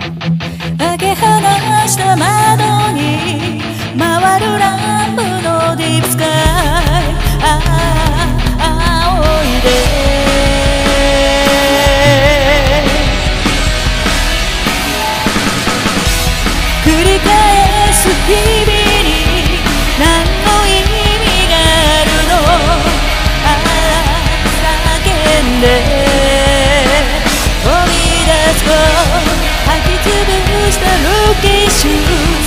開け放した窓に回るランプのディープスカイ、青いで繰り返す日々に何の意味があるの、叫んで飛び出すと履きつぶしたロケーション